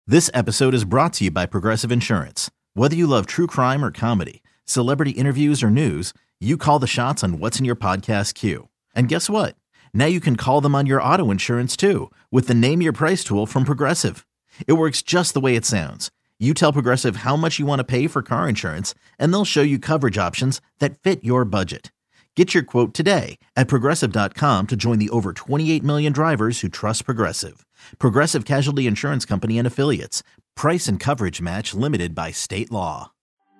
This episode is brought to you by Progressive Insurance. Whether you love true crime or comedy, celebrity interviews or news, you call the shots on what's in your podcast queue. And guess what? Now you can call them on your auto insurance too with the Name Your Price tool from Progressive. It works just the way it sounds. You tell Progressive how much you want to pay for car insurance, and they'll show you coverage options that fit your budget. Get your quote today at Progressive.com to join the over 28 million drivers who trust Progressive. Progressive Casualty Insurance Company and Affiliates. Price and coverage match limited by state law.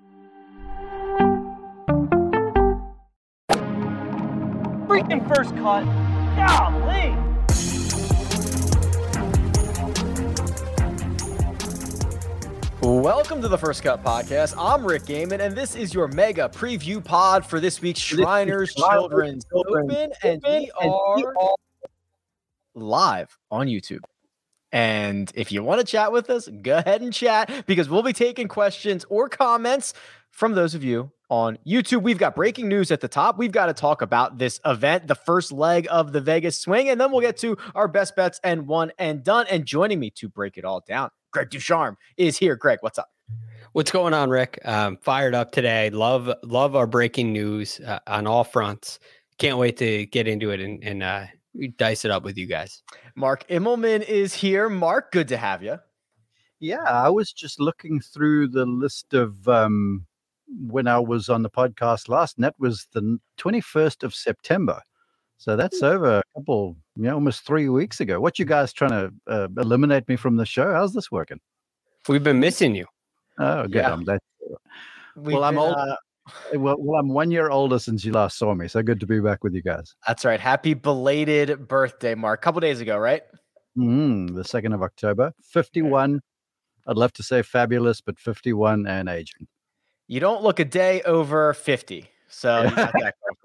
Freaking first cut. Golly. Welcome to the First Cut Podcast. I'm Rick Gaiman, and this is your mega preview pod for this week's Shriners Children's Open, and we are live on YouTube. And if you want to chat with us, go ahead and chat, because we'll be taking questions or comments from those of you on YouTube. We've got breaking news at the top. We've got to talk about this event, the first leg of the Vegas swing, and then we'll get to our best bets and one and done. And joining me to break it all down, Greg Ducharme is here. Greg, what's up? What's going on, Rick? Fired up today. Love our breaking news on all fronts. Can't wait to get into it and dice it up with you guys. Mark Immelman is here. Mark, good to have you. Yeah, I was just looking through the list of when I was on the podcast last, and that was the 21st of September. So that's over a couple, almost 3 weeks ago. What you guys trying to eliminate me from the show? How's this working? We've been missing you. Oh, good. Yeah. I'm glad. I'm old. Well, I'm 1 year older since you last saw me, so good to be back with you guys. That's right. Happy belated birthday, Mark. A couple days ago, right? The 2nd of October. 51. I'd love to say fabulous, but 51 and aging. You don't look a day over 50. So you got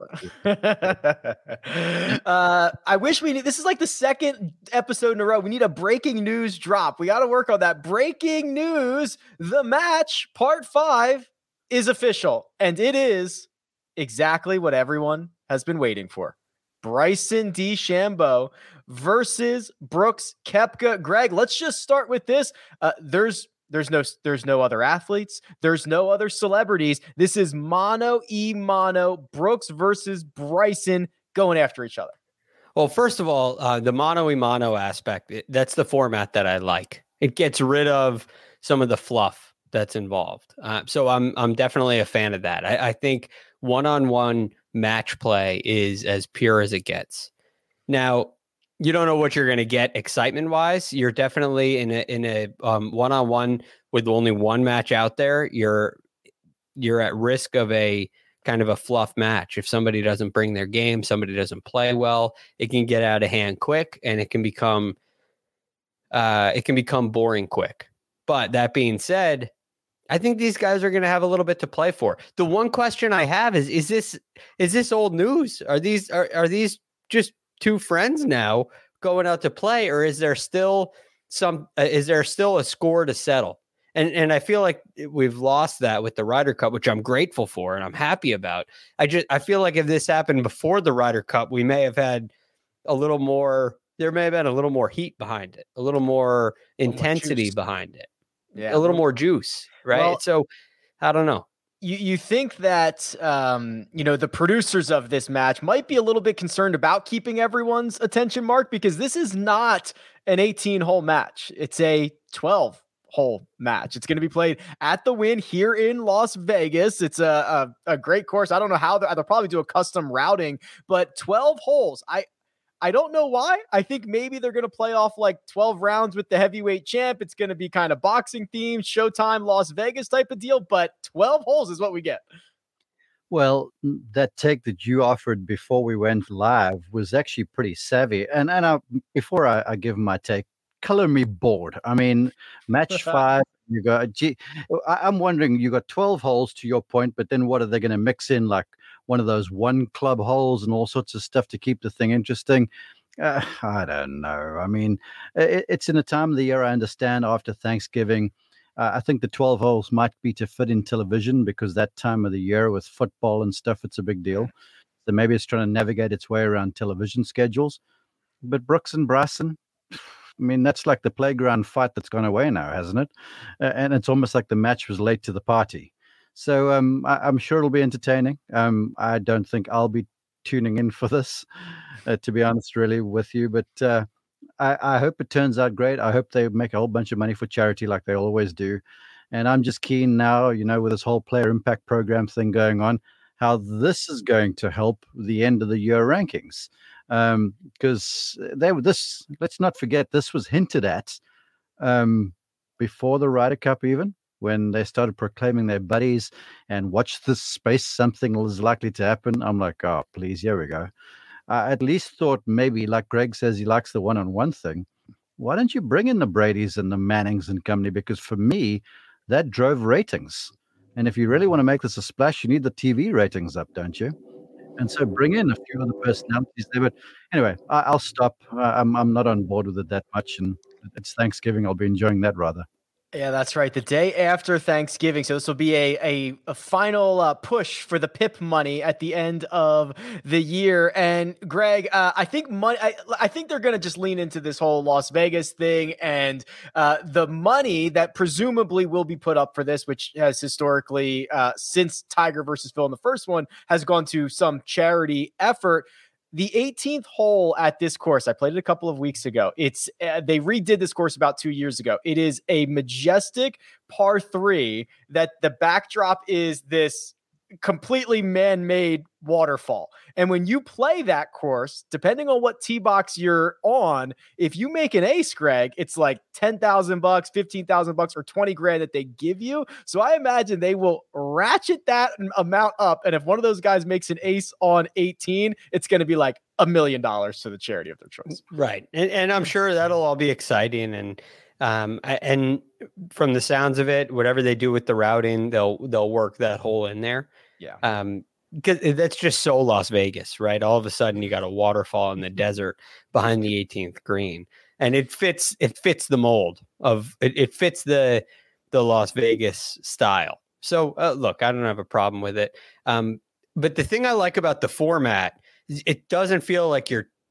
that correct. I wish this is like the second episode in a row. We need a breaking news drop. We got to work on that. Breaking news. The match, part 5, is official. And it is exactly what everyone has been waiting for. Bryson DeChambeau versus Brooks Koepka. Greg, let's just start with this. There's no other athletes. There's no other celebrities. This is mono Brooks versus Bryson going after each other. Well, first of all, the mono aspect, that's the format that I like. It gets rid of some of the fluff that's involved. So I'm definitely a fan of that. I think one-on-one match play is as pure as it gets. Now, you don't know what you're going to get excitement wise. You're definitely in a one-on-one with only one match out there. You're at risk of a kind of a fluff match. If somebody doesn't bring their game, somebody doesn't play well, it can get out of hand quick, and it can become boring quick. But that being said, I think these guys are going to have a little bit to play for. The one question I have is this old news? Are these just two friends now going out to play, or is there still a score to settle? And I feel like we've lost that with the Ryder Cup, which I'm grateful for and I'm happy about. I feel like if this happened before the Ryder Cup, we may have had a little more. There may have been a little more heat behind it, a little more intensity behind it, a little more juice, right? Well, so I don't know. You think that, the producers of this match might be a little bit concerned about keeping everyone's attention, Mark, because this is not an 18-hole match. It's a 12-hole match. It's going to be played at the Wynn here in Las Vegas. It's a great course. I don't know how they'll probably do a custom routing, but 12 holes. I don't know why. I think maybe they're going to play off like 12 rounds with the heavyweight champ. It's going to be kind of boxing themed, Showtime, Las Vegas type of deal, but 12 holes is what we get. Well, that take that you offered before we went live was actually pretty savvy. And before I give my take, color me bored. I mean, match 5, you got, I'm wondering, you got 12 holes to your point, but then what are they going to mix in, like one of those one club holes and all sorts of stuff to keep the thing interesting? I don't know. I mean, it's in a time of the year, I understand, after Thanksgiving. I think the 12 holes might be to fit in television because that time of the year with football and stuff, it's a big deal. So maybe it's trying to navigate its way around television schedules. But Brooks and Bryson, mean, that's like the playground fight that's gone away now, hasn't it? And it's almost like the match was late to the party. So I'm sure it'll be entertaining. I don't think I'll be tuning in for this, to be honest, really, with you. But I hope it turns out great. I hope they make a whole bunch of money for charity like they always do. And I'm just keen now, with this whole player impact program thing going on, how this is going to help the end of the year rankings. Because let's not forget, this was hinted at before the Ryder Cup even, when they started proclaiming their buddies and watch this space, something is likely to happen. I'm like, oh, please, here we go. I at least thought maybe, like Greg says, he likes the one-on-one thing. Why don't you bring in the Bradys and the Mannings and company? Because for me, that drove ratings. And if you really want to make this a splash, you need the TV ratings up, don't you? And so bring in a few of the personalities there. But anyway, I'll stop. I'm not on board with it that much. And it's Thanksgiving. I'll be enjoying that rather. Yeah, that's right. The day after Thanksgiving. So this will be a final push for the PIP money at the end of the year. And Greg, I think I think they're going to just lean into this whole Las Vegas thing, and the money that presumably will be put up for this, which has historically, since Tiger versus Phil in the first one, has gone to some charity effort. The 18th hole at this course, I played it a couple of weeks ago. It's they redid this course about 2 years ago. It is a majestic par 3 that the backdrop is this completely man-made waterfall. And when you play that course, depending on what tee box you're on, if you make an ace, Greg, it's like $10,000, $15,000, or 20 grand that they give you. So I imagine they will ratchet that amount up. And if one of those guys makes an ace on 18, it's going to be like $1 million to the charity of their choice. Right. And I'm sure that'll all be exciting. And from the sounds of it, whatever they do with the routing, they'll work that hole in there. Yeah. Because that's just so Las Vegas, right? All of a sudden you got a waterfall in the desert behind the 18th green, and it fits the mold of it fits the Las Vegas style. So look, I don't have a problem with it. But the thing I like about the format is it doesn't feel like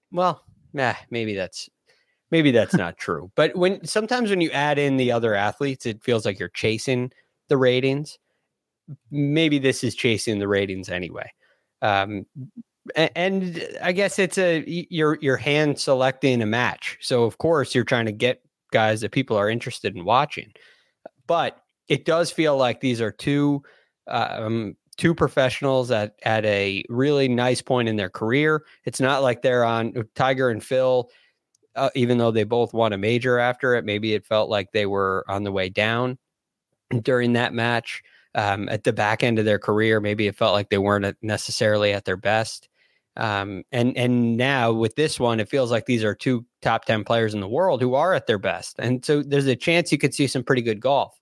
maybe that's not true. But sometimes when you add in the other athletes, it feels like you're chasing the ratings. Maybe this is chasing the ratings anyway. And I guess it's you're hand selecting a match. So of course you're trying to get guys that people are interested in watching, but it does feel like these are two professionals at a really nice point in their career. It's not like they're on Tiger and Phil, even though they both won a major after it. Maybe it felt like they were on the way down during that match. At the back end of their career, maybe it felt like they weren't necessarily at their best. And now with this one, it feels like these are two top 10 players in the world who are at their best. And so there's a chance you could see some pretty good golf.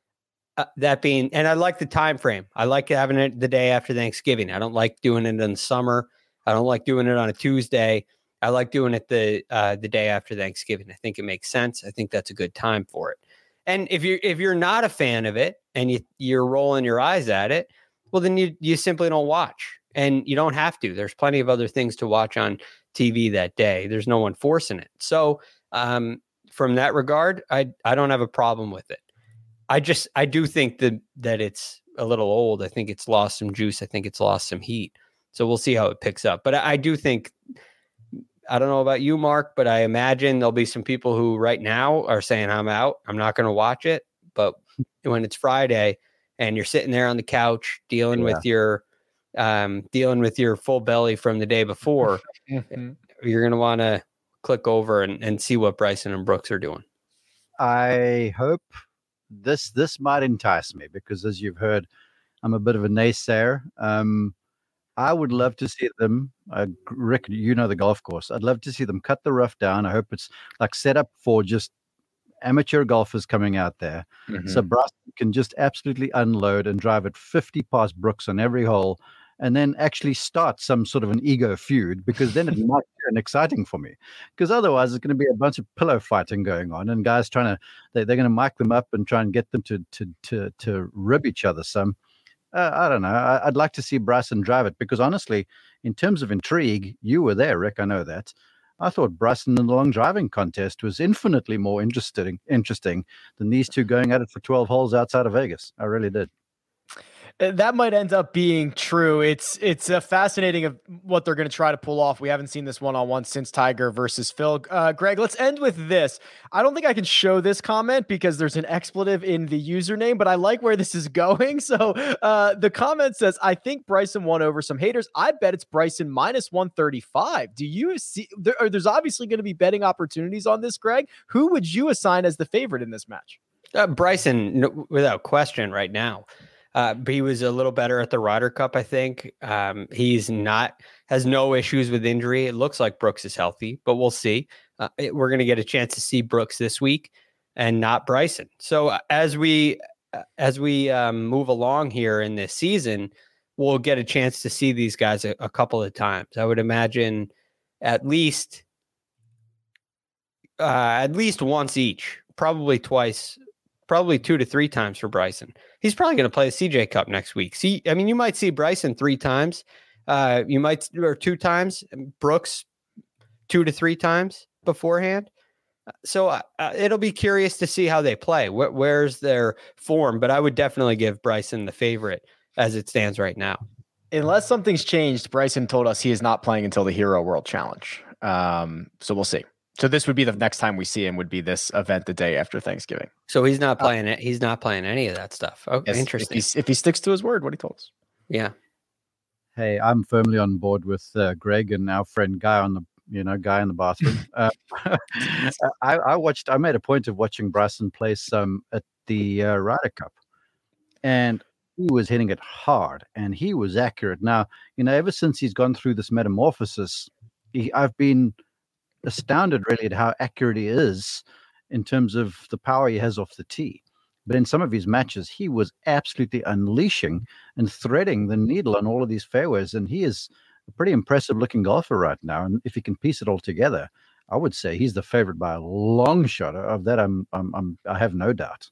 And I like the time frame. I like having it the day after Thanksgiving. I don't like doing it in the summer. I don't like doing it on a Tuesday. I like doing it the day after Thanksgiving. I think it makes sense. I think that's a good time for it. And if you're not a fan of it and you're rolling your eyes at it, well, then you simply don't watch, and you don't have to. There's plenty of other things to watch on TV that day. There's no one forcing it. So from that regard, I don't have a problem with it. I do think that it's a little old. I think it's lost some juice. I think it's lost some heat. So we'll see how it picks up. But I do think, I don't know about you, Mark, but I imagine there'll be some people who right now are saying, I'm out. I'm not going to watch it. But when it's Friday and you're sitting there on the couch dealing with your full belly from the day before, you're going to want to click over and see what Bryson and Brooks are doing. I hope this might entice me, because as you've heard, I'm a bit of a naysayer. I would love to see them, Rick, the golf course. I'd love to see them cut the rough down. I hope it's like set up for just amateur golfers coming out there. Mm-hmm. So Bryson can just absolutely unload and drive at 50 past Brooks on every hole, and then actually start some sort of an ego feud, because then it might be exciting for me. Because otherwise it's going to be a bunch of pillow fighting going on, and guys they're going to mic them up and try and get them to rib each other some. I don't know. I'd like to see Bryson drive it, because honestly, in terms of intrigue, you were there, Rick. I know that. I thought Bryson in the long driving contest was infinitely more interesting than these two going at it for 12 holes outside of Vegas. I really did. That might end up being true. It's a fascinating of what they're going to try to pull off. We haven't seen this one-on-one since Tiger versus Phil. Greg, let's end with this. I don't think I can show this comment because there's an expletive in the username, but I like where this is going. So the comment says, I think Bryson won over some haters. I bet it's Bryson minus 135. Do you see, there's obviously going to be betting opportunities on this, Greg. Who would you assign as the favorite in this match? Bryson, no, without question right now. But he was a little better at the Ryder Cup, I think. Has no issues with injury. It looks like Brooks is healthy, but we'll see. We're going to get a chance to see Brooks this week and not Bryson. So as we move along here in this season, we'll get a chance to see these guys a couple of times. I would imagine at least once each, probably twice. Probably 2 to 3 times for Bryson. He's probably going to play the CJ Cup next week. You might see Bryson 3 times. Or 2 times. Brooks 2 to 3 times beforehand. So it'll be curious to see how they play. Where's their form? But I would definitely give Bryson the favorite as it stands right now. Unless something's changed, Bryson told us he is not playing until the Hero World Challenge. So we'll see. So this would be the next time we see him would be this event the day after Thanksgiving. So he's not playing it. He's not playing any of that stuff. Okay, yes, interesting. If he sticks to his word, what he told us. Yeah. Hey, I'm firmly on board with Greg and our friend Guy in the bathroom. I made a point of watching Bryson play some at the Ryder Cup, and he was hitting it hard and he was accurate. Now, ever since he's gone through this metamorphosis, I've been astounded really at how accurate he is in terms of the power he has off the tee. But in some of his matches, he was absolutely unleashing and threading the needle on all of these fairways. And he is a pretty impressive looking golfer right now. And if he can piece it all together, I would say he's the favorite by a long shot. Of that, I have no doubt.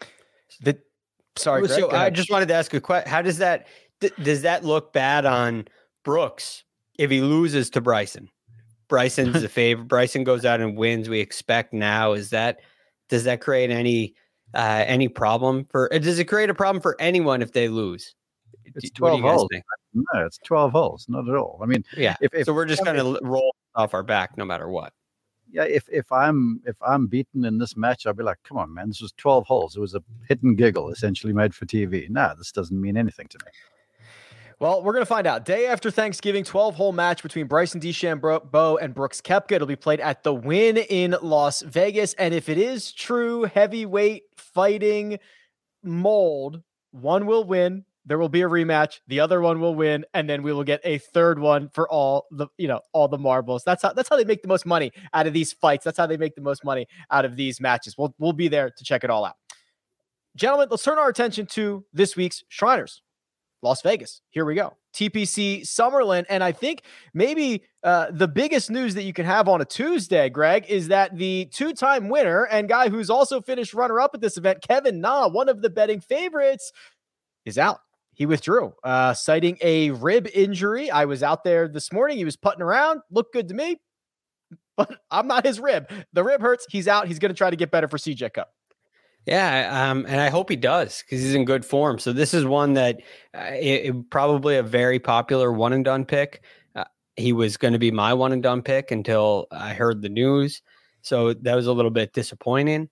Sorry, Greg, so I just wanted to ask a question. How does that look bad on Brooks if he loses to Bryson? Bryson's the favorite. Bryson goes out and wins. We expect now. Does that create any problem for? Does it create a problem for anyone if they lose? It's 12 holes. No, it's 12 holes. Not at all. I mean, yeah. So we're just going to roll off our back no matter what. Yeah. If I'm beaten in this match, I'll be like, come on, man. This was 12 holes. It was a hit and giggle, essentially made for TV. No, this doesn't mean anything to me. Well, we're going to find out. Day after Thanksgiving, 12-hole match between Bryson DeChambeau and Brooks Koepka. It'll be played at the Wynn in Las Vegas. And if it is true heavyweight fighting mold, one will win. There will be a rematch. The other one will win, and then we will get a third one for all the marbles. That's how they make the most money out of these fights. That's how they make the most money out of these matches. We'll be there to check it all out. Gentlemen, let's turn our attention to this week's Shriners. Las Vegas. Here we go. TPC Summerlin. And I think maybe the biggest news that you can have on a Tuesday, Greg, is that the 2-time winner and guy who's also finished runner-up at this event, Kevin Na, one of the betting favorites, is out. He withdrew, citing a rib injury. I was out there this morning. He was putting around. Looked good to me, but I'm not his rib. The rib hurts. He's out. He's going to try to get better for CJ Cup. Yeah, and I hope he does because he's in good form. So this is one that probably a very popular one-and-done pick. He was going to be my one-and-done pick until I heard the news. So that was a little bit disappointing.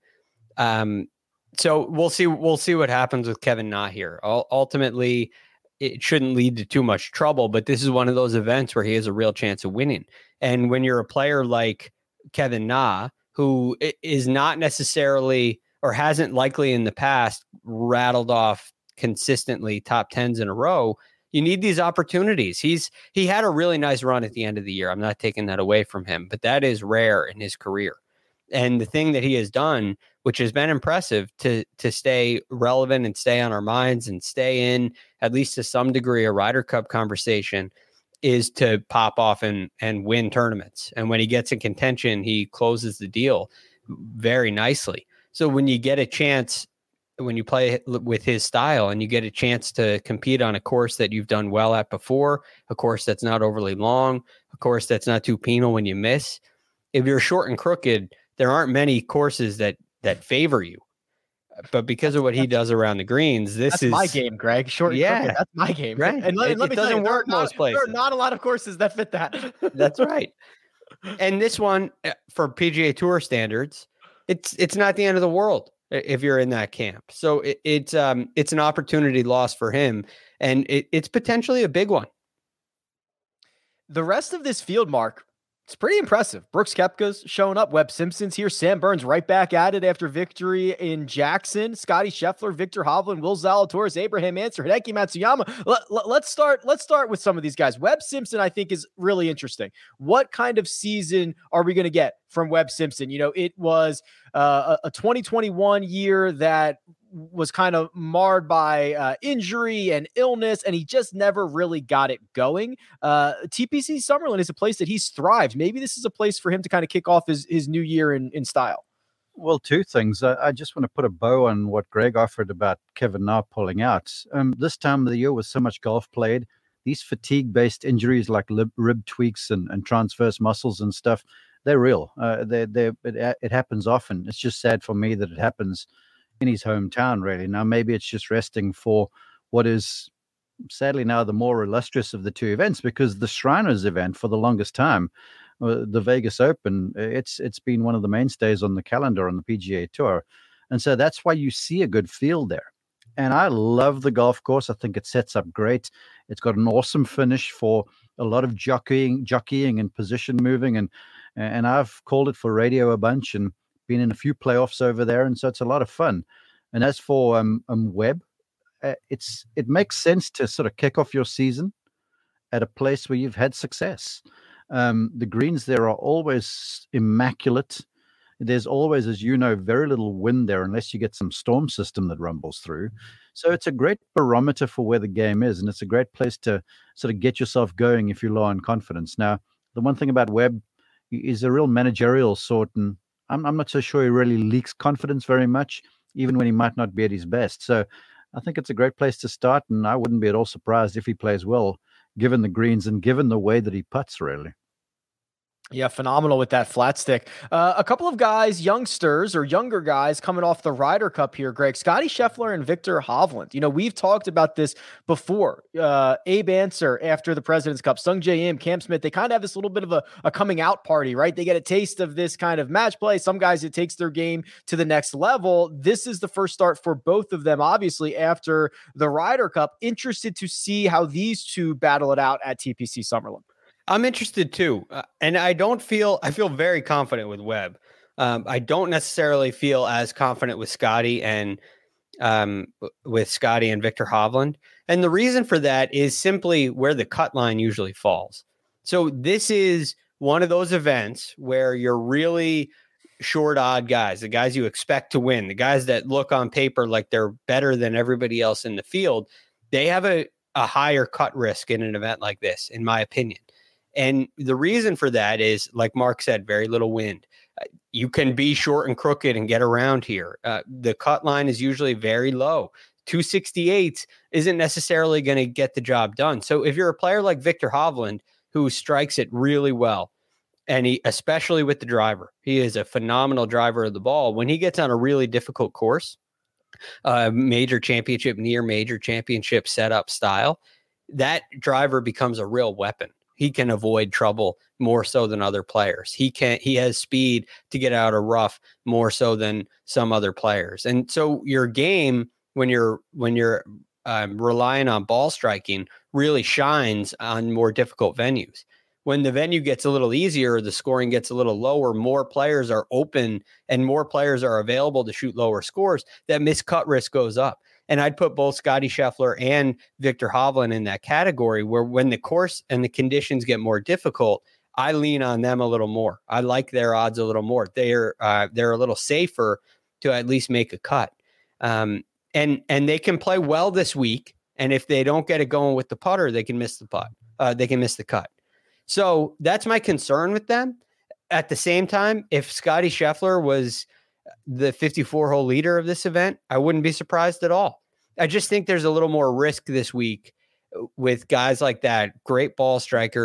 So we'll see what happens with Kevin Na here. Ultimately, it shouldn't lead to too much trouble, but this is one of those events where he has a real chance of winning. And when you're a player like Kevin Na, who is not necessarily or hasn't likely in the past rattled off consistently top 10s in a row, you need these opportunities. He had a really nice run at the end of the year. I'm not taking that away from him, but that is rare in his career. And the thing that he has done, which has been impressive to stay relevant and stay on our minds and stay in at least to some degree a Ryder Cup conversation, is to pop off and win tournaments. And when he gets in contention, he closes the deal very nicely. So when you get a chance, when you play with his style and you get a chance to compete on a course that you've done well at before, a course that's not overly long, a course that's not too penal when you miss, if you're short and crooked, there aren't many courses that favor you. But because of what he does around the greens, that's my game, Greg. Short and crooked, that's my game. Right. And let me doesn't work most places. There are not a lot of courses that fit that. That's right. And this one, for PGA Tour standards, it's not the end of the world if you're in that camp. So it's an opportunity loss for him, and it's potentially a big one. The rest of this field, Mark, it's pretty impressive. Brooks Koepka's showing up. Webb Simpson's here. Sam Burns right back at it after victory in Jackson. Scotty Scheffler, Viktor Hovland, Will Zalatoris, Abraham Ancer, Hideki Matsuyama. Let's start with some of these guys. Webb Simpson, I think, is really interesting. What kind of season are we going to get from Webb Simpson? You know, it was a 2021 year that was kind of marred by injury and illness, and he just never really got it going. TPC Summerlin is a place that he's thrived. Maybe this is a place for him to kind of kick off his new year in style. Well, two things. I just want to put a bow on what Greg offered about Kevin Na pulling out. This time of the year with so much golf played, these fatigue-based injuries like rib tweaks and transverse muscles and stuff, they're real. It happens often. It's just sad for me that it happens in his hometown, really. Now, maybe it's just resting for what is sadly now the more illustrious of the two events, because the Shriners event for the longest time, the Vegas Open, it's been one of the mainstays on the calendar on the PGA Tour. And so that's why you see a good field there. And I love the golf course. I think it sets up great. It's got an awesome finish for a lot of jockeying and position moving. And I've called it for radio a bunch and been in a few playoffs over there, and so it's a lot of fun. And as for Webb, it makes sense to sort of kick off your season at a place where you've had success. The greens there are always immaculate. There's always, as you know, very little wind there unless you get some storm system that rumbles through. So it's a great barometer for where the game is, and it's a great place to sort of get yourself going if you're low on confidence. Now, the one thing about Webb is a real managerial sort, and I'm not so sure he really leaks confidence very much, even when he might not be at his best. So I think it's a great place to start, and I wouldn't be at all surprised if he plays well, given the greens and given the way that he putts, really. Yeah, phenomenal with that flat stick. A couple of guys, youngsters or younger guys coming off the Ryder Cup here, Greg. Scotty Scheffler and Viktor Hovland. You know, we've talked about this before. Abe Ancer after the President's Cup, Sung Jae Im, Cam Smith, they kind of have this little bit of a coming out party, right? They get a taste of this kind of match play. Some guys, it takes their game to the next level. This is the first start for both of them, obviously, after the Ryder Cup. Interested to see how these two battle it out at TPC Summerlin. I'm interested too. And I feel very confident with Webb. I don't necessarily feel as confident with Scotty and Viktor Hovland. And the reason for that is simply where the cut line usually falls. So this is one of those events where you're really short odd guys, the guys you expect to win, the guys that look on paper like they're better than everybody else in the field. They have a higher cut risk in an event like this, in my opinion. And the reason for that is, like Mark said, very little wind. You can be short and crooked and get around here. The cut line is usually very low. 268 isn't necessarily going to get the job done. So if you're a player like Viktor Hovland, who strikes it really well, and he, especially with the driver, he is a phenomenal driver of the ball. When he gets on a really difficult course, major championship, near major championship setup style, that driver becomes a real weapon. He can avoid trouble more so than other players. He has speed to get out of rough more so than some other players. And so your game, when you're relying on ball striking, really shines on more difficult venues. When the venue gets a little easier, the scoring gets a little lower, more players are open and more players are available to shoot lower scores, that miscut risk goes up. And I'd put both Scotty Scheffler and Viktor Hovland in that category, where when the course and the conditions get more difficult, I lean on them a little more. I like their odds a little more. They're a little safer to at least make a cut. And they can play well this week. And if they don't get it going with the putter, they can miss the putt. They can miss the cut. So that's my concern with them. At the same time, if Scotty Scheffler was the 54-hole leader of this event, I wouldn't be surprised at all. I just think there's a little more risk this week with guys like that, great ball strikers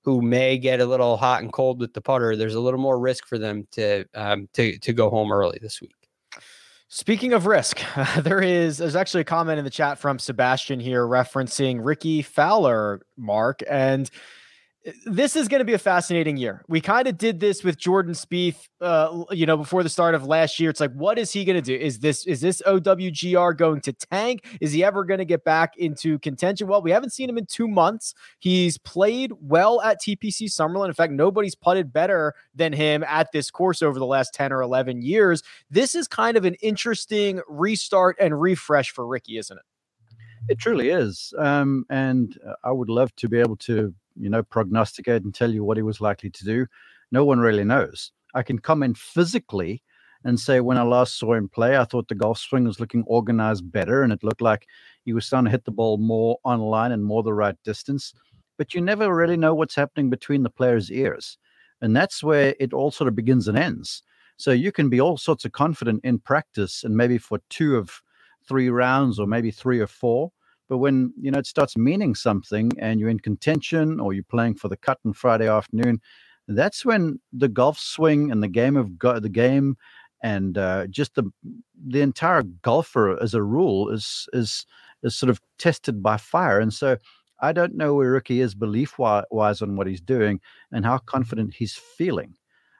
who may get a little hot and cold with the putter, there's a little more risk for them to go home early this week. Speaking of risk, there's actually a comment in the chat from Sebastian here referencing Ricky Fowler, Mark, and this is going to be a fascinating year. We kind of did this with Jordan Spieth, before the start of last year. It's like, what is he going to do? Is this OWGR going to tank? Is he ever going to get back into contention? Well, we haven't seen him in 2 months. He's played well at TPC Summerlin. In fact, nobody's putted better than him at this course over the last 10 or 11 years. This is kind of an interesting restart and refresh for Ricky, isn't it? It truly is. And I would love to be able to prognosticate and tell you what he was likely to do. No one really knows. I can comment physically and say when I last saw him play, I thought the golf swing was looking organized better, and it looked like he was starting to hit the ball more online and more the right distance. But you never really know what's happening between the player's ears. And that's where it all sort of begins and ends. So you can be all sorts of confident in practice and maybe for 2 of 3 rounds or maybe 3 or 4. But when, it starts meaning something and you're in contention or you're playing for the cut on Friday afternoon, that's when the golf swing and the game and just the entire golfer as a rule is sort of tested by fire. And so I don't know where Ricky is belief-wise on what he's doing and how confident he's feeling.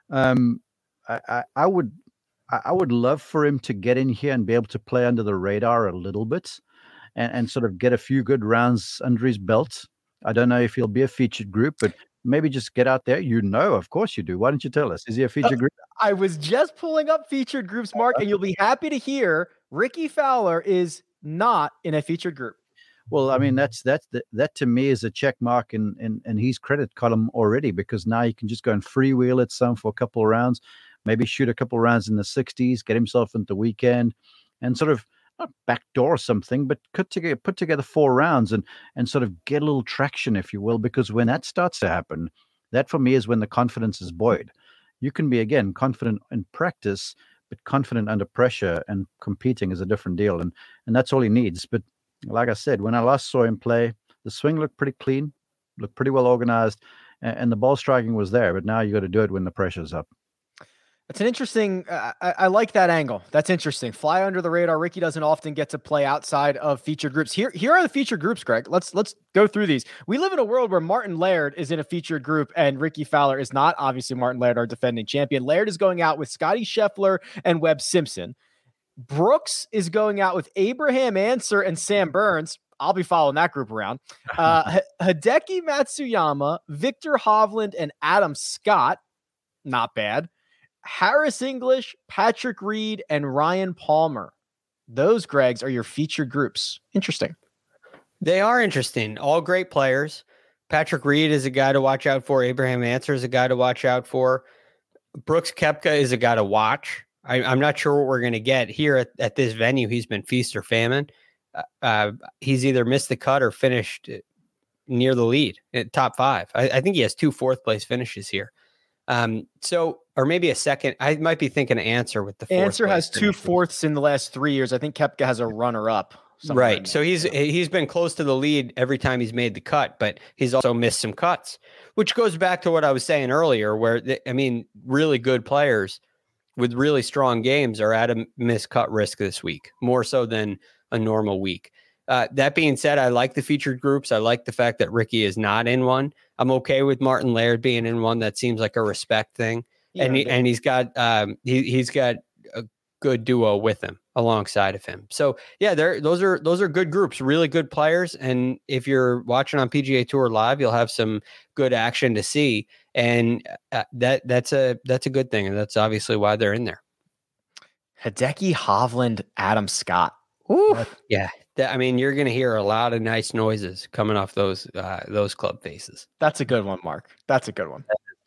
I would love for him to get in here and be able to play under the radar a little bit. And sort of get a few good rounds under his belt. I don't know if he'll be a featured group, but maybe just get out there. Of course you do. Why don't you tell us? Is he a featured group? I was just pulling up featured groups, Mark, and you'll be happy to hear Ricky Fowler is not in a featured group. Well, I mean, that to me is a check mark in his credit column already, because now he can just go and freewheel it some for a couple of rounds, maybe shoot a couple of rounds in the 60s, get himself into the weekend, and sort of not backdoor something, but put together 4 rounds and sort of get a little traction, if you will, because when that starts to happen, that for me is when the confidence is buoyed. You can be, again, confident in practice, but confident under pressure, and competing is a different deal. And that's all he needs. But like I said, when I last saw him play, the swing looked pretty clean, looked pretty well organized, and the ball striking was there. But now you got to do it when the pressure's up. It's an interesting, I like that angle. That's interesting. Fly under the radar. Ricky doesn't often get to play outside of featured groups. Here are the featured groups, Greg. Let's go through these. We live in a world where Martin Laird is in a featured group and Ricky Fowler is not. Obviously, Martin Laird, our defending champion. Laird is going out with Scotty Scheffler and Webb Simpson. Brooks is going out with Abraham Ancer and Sam Burns. I'll be following that group around. Hideki Matsuyama, Victor Hovland, and Adam Scott. Not bad. Harris English, Patrick Reed, and Ryan Palmer. Those, Gregs, are your featured groups. Interesting. They are interesting. All great players. Patrick Reed is a guy to watch out for. Abraham Ancer is a guy to watch out for. Brooks Koepka is a guy to watch. I'm not sure what we're going to get here at this venue. He's been feast or famine. He's either missed the cut or finished near the lead at top 5. I think he has 2 4th-place finishes here. Or maybe a second. I might be thinking Ancer with the 4th. Ancer has 2 4ths in the last 3 years. I think Koepka has a runner-up. Right. So he's been close to the lead every time he's made the cut, but he's also missed some cuts, which goes back to what I was saying earlier, where really good players with really strong games are at a missed cut risk this week, more so than a normal week. That being said, I like the featured groups. I like the fact that Ricky is not in one. I'm okay with Martin Laird being in one. That seems like a respect thing. Yeah, and he's got he's got a good duo with him alongside of him. So yeah, those are good groups, really good players. And if you're watching on PGA Tour Live, you'll have some good action to see. And that's a good thing. And that's obviously why they're in there. Hideki Hovland, Adam Scott. Ooh. Yeah. You're going to hear a lot of nice noises coming off those club faces. That's a good one, Mark. That's a good one.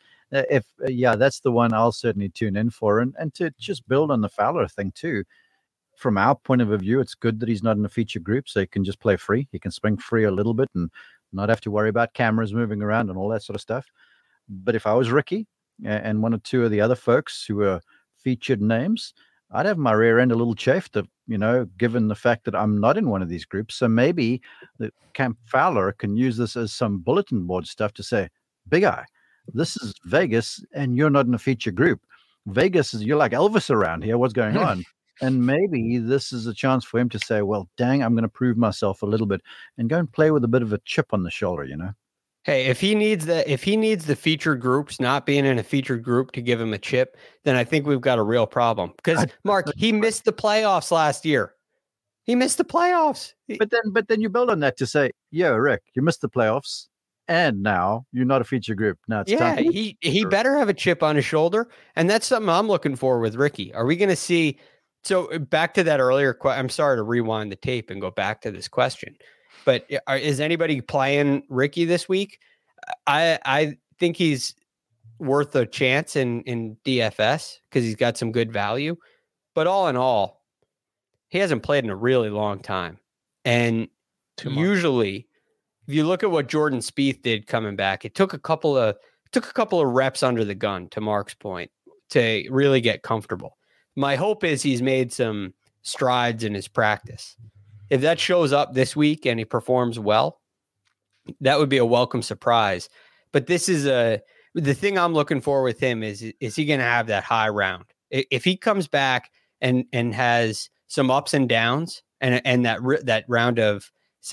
That's the one I'll certainly tune in for. And to just build on the Fowler thing too, from our point of view, it's good that he's not in a feature group, so he can just play free. He can swing free a little bit and not have to worry about cameras moving around and all that sort of stuff. But if I was Ricky and 1 or 2 of the other folks who are featured names, I'd have my rear end a little chafed, given the fact that I'm not in one of these groups. So maybe the Camp Fowler can use this as some bulletin board stuff to say, Big Eye, this is Vegas, and you're not in a feature group. Vegas is, you're like Elvis around here. What's going on? And maybe this is a chance for him to say, well, dang, I'm going to prove myself a little bit and go and play with a bit of a chip on the shoulder, you know? Hey, if he needs the featured groups, not being in a featured group to give him a chip, then I think we've got a real problem. Because Mark, he missed the playoffs last year. He missed the playoffs. But then you build on that to say, yeah, Rick, you missed the playoffs, and now you're not a feature group. Now it's time. He better have a chip on his shoulder, and that's something I'm looking for with Ricky. Are we going to see? So back to that earlier. I'm sorry to rewind the tape and go back to this question. But is anybody playing Ricky this week? I think he's worth a chance in DFS because he's got some good value. But all in all, he hasn't played in a really long time. And usually, if you look at what Jordan Spieth did coming back, it took a couple of reps under the gun, to Mark's point, to really get comfortable. My hope is he's made some strides in his practice. If that shows up this week and he performs well, that would be a welcome surprise. But this is the thing I'm looking for with him is he going to have that high round? If he comes back and has some ups and downs and that round of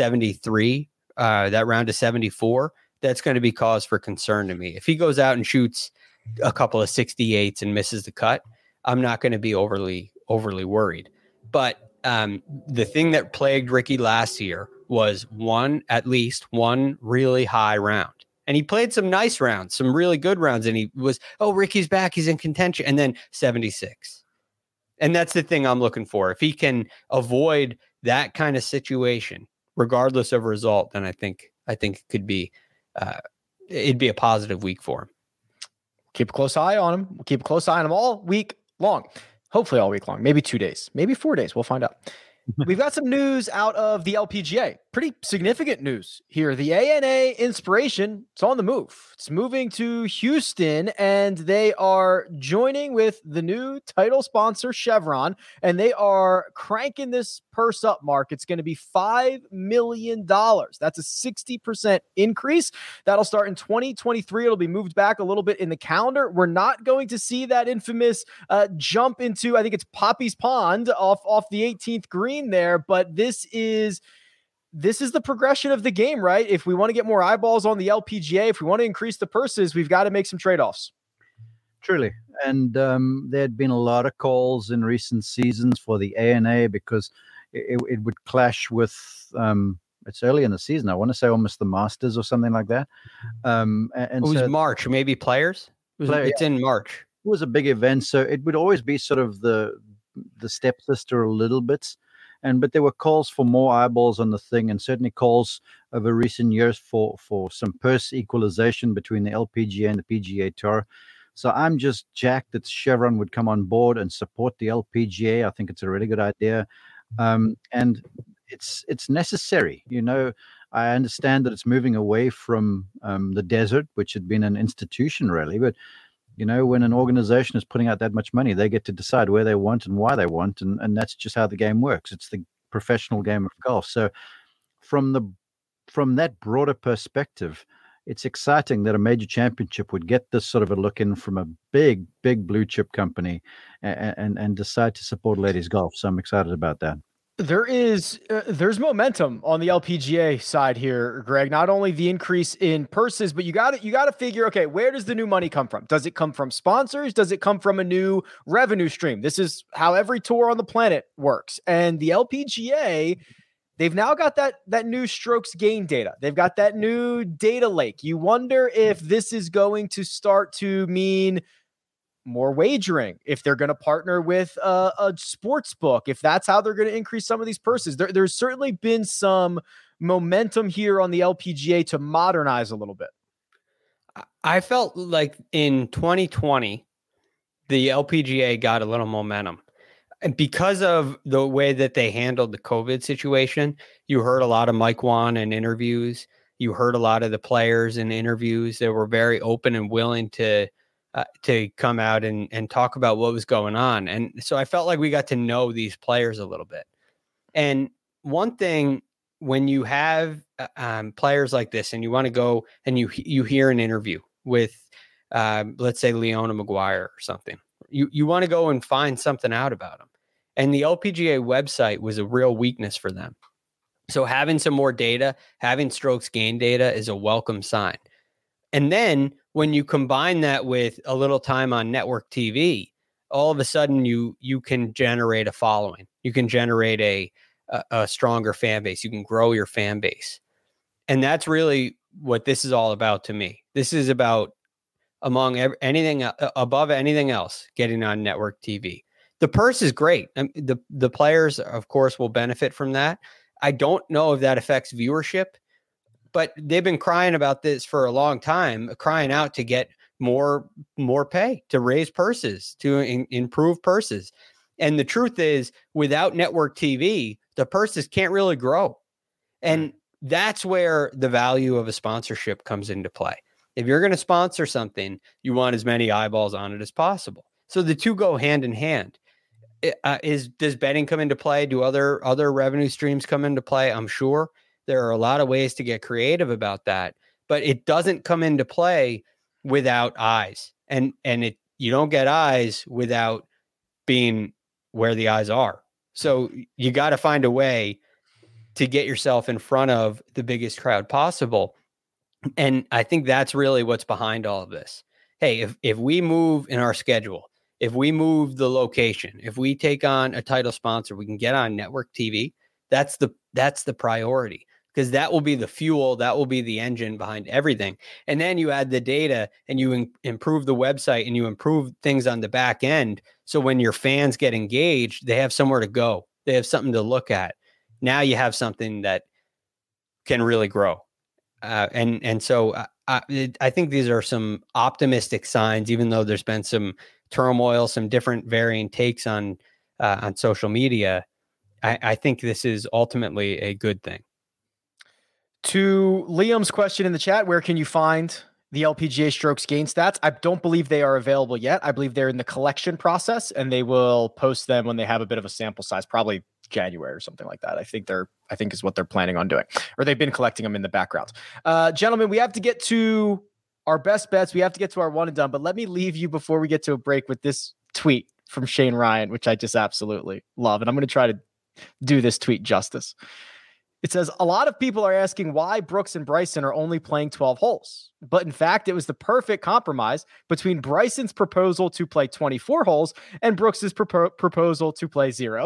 73, that round of 74, that's going to be cause for concern to me. If he goes out and shoots a couple of 68s and misses the cut, I'm not going to be overly worried. But the thing that plagued Ricky last year was at least one really high round. And he played some nice rounds, some really good rounds. And he was, Ricky's back. He's in contention. And then 76. And that's the thing I'm looking for. If he can avoid that kind of situation, regardless of result, then I think it could be, it'd be a positive week for him. Keep a close eye on him. We'll keep a close eye on him all week long. Hopefully all week long, maybe 2 days, maybe 4 days. We'll find out. We've got some news out of the LPGA. Pretty significant news here. The ANA Inspiration, it's on the move. It's moving to Houston, and they are joining with the new title sponsor, Chevron, and they are cranking this purse up, Mark. It's going to be $5 million. That's a 60% increase. That'll start in 2023. It'll be moved back a little bit in the calendar. We're not going to see that infamous jump into, I think it's Poppy's Pond off the 18th green there, but this is the progression of the game, right? If we want to get more eyeballs on the LPGA, if we want to increase the purses, we've got to make some trade-offs. Truly. And there had been a lot of calls in recent seasons for the ANA because it would clash with, it's early in the season. I want to say almost the Masters or something like that. And it was March, maybe Players? It's in March. It was a big event, so it would always be sort of the stepsister a little bit. But there were calls for more eyeballs on the thing, and certainly calls over recent years for some purse equalization between the LPGA and the PGA Tour. So I'm just jacked that Chevron would come on board and support the LPGA. I think it's a really good idea, and it's necessary. You know, I understand that it's moving away from the desert, which had been an institution really, but you know, when an organization is putting out that much money, they get to decide where they want and why they want. And that's just how the game works. It's the professional game of golf. So from that broader perspective, it's exciting that a major championship would get this sort of a look in from a big blue chip company and decide to support ladies golf. So I'm excited about that. There's momentum on the LPGA side here, Greg. Not only the increase in purses, but you got to figure, okay, where does the new money come from? Does it come from sponsors? Does it come from a new revenue stream? This is how every tour on the planet works. And the LPGA, they've now got that new strokes gain data. They've got that new data lake. You wonder if this is going to start to mean more wagering, if they're going to partner with a sports book, if that's how they're going to increase some of these purses. There's certainly been some momentum here on the LPGA to modernize a little bit. I felt like in 2020, the LPGA got a little momentum. And because of the way that they handled the COVID situation, you heard a lot of Mike Wan in interviews. You heard a lot of the players in interviews. They were very open and willing to come out and talk about what was going on. And so I felt like we got to know these players a little bit. And one thing when you have players like this, and you want to go and you hear an interview with, let's say, Leona Maguire or something, you want to go and find something out about him. And the LPGA website was a real weakness for them. So having some more data, having strokes gain data is a welcome sign. And then when you combine that with a little time on network TV, all of a sudden you can generate a following. You can generate a stronger fan base. You can grow your fan base. And that's really what this is all about to me. This is about, above anything else, getting on network TV. The purse is great. The players, of course, will benefit from that. I don't know if that affects viewership, but they've been crying about this for a long time, crying out to get more pay, to raise purses, to improve purses. And the truth is, without network TV, the purses can't really grow. And that's where the value of a sponsorship comes into play. If you're going to sponsor something, you want as many eyeballs on it as possible. So the two go hand in hand. Does betting come into play? Do other revenue streams come into play? I'm sure there are a lot of ways to get creative about that, but it doesn't come into play without eyes. And you don't get eyes without being where the eyes are. So you got to find a way to get yourself in front of the biggest crowd possible. And I think that's really what's behind all of this. Hey, if we move in our schedule, if we move the location, if we take on a title sponsor, we can get on network TV. That's the priority, because that will be the fuel. That will be the engine behind everything. And then you add the data and you improve the website and you improve things on the back end. So when your fans get engaged, they have somewhere to go. They have something to look at. Now you have something that can really grow. So I think these are some optimistic signs, even though there's been some turmoil, some different varying takes on social media. I think this is ultimately a good thing. To Liam's question in the chat, where can you find the LPGA strokes gain stats? I don't believe they are available yet. I believe they're in the collection process, and they will post them when they have a bit of a sample size, probably January or something like that. I think is what they're planning on doing, or they've been collecting them in the background. Gentlemen, we have to get to our best bets. We have to get to our one and done, but let me leave you before we get to a break with this tweet from Shane Ryan, which I just absolutely love. And I'm going to try to do this tweet justice. It says, a lot of people are asking why Brooks and Bryson are only playing 12 holes. But in fact, it was the perfect compromise between Bryson's proposal to play 24 holes and Brooks's proposal to play 0.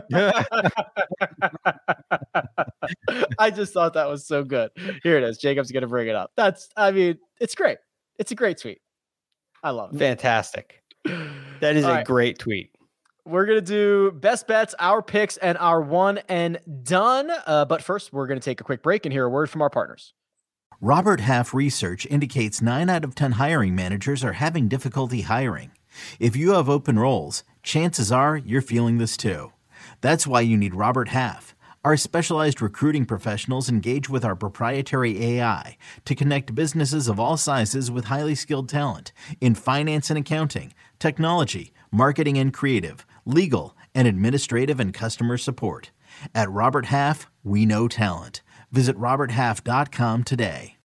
I just thought that was so good. Here it is. Jacob's going to bring it up. It's great. It's a great tweet. I love it. Fantastic. That is great tweet. We're going to do best bets, our picks, and our one and done. But first, we're going to take a quick break and hear a word from our partners. Robert Half research indicates 9 out of 10 hiring managers are having difficulty hiring. If you have open roles, chances are you're feeling this too. That's why you need Robert Half. Our specialized recruiting professionals engage with our proprietary AI to connect businesses of all sizes with highly skilled talent in finance and accounting, technology, marketing and creative, legal, and administrative and customer support. At Robert Half, we know talent. Visit roberthalf.com today.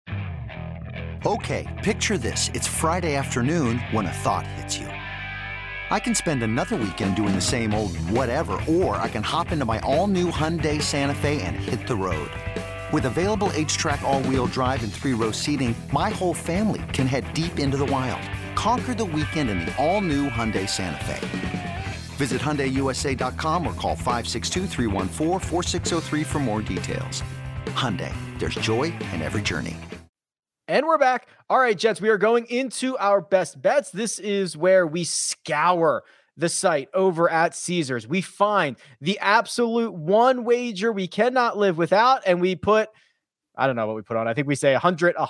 Okay, picture this. It's Friday afternoon when a thought hits you. I can spend another weekend doing the same old whatever, or I can hop into my all-new Hyundai Santa Fe and hit the road. With available H-Track all-wheel drive and 3-row seating, my whole family can head deep into the wild. Conquer the weekend in the all-new Hyundai Santa Fe. Visit HyundaiUSA.com or call 562-314-4603 for more details. Hyundai, there's joy in every journey. And we're back. All right, gents, we are going into our best bets. This is where we scour the site over at Caesars. We find the absolute one wager we cannot live without, and we put, I don't know what we put on. I think we say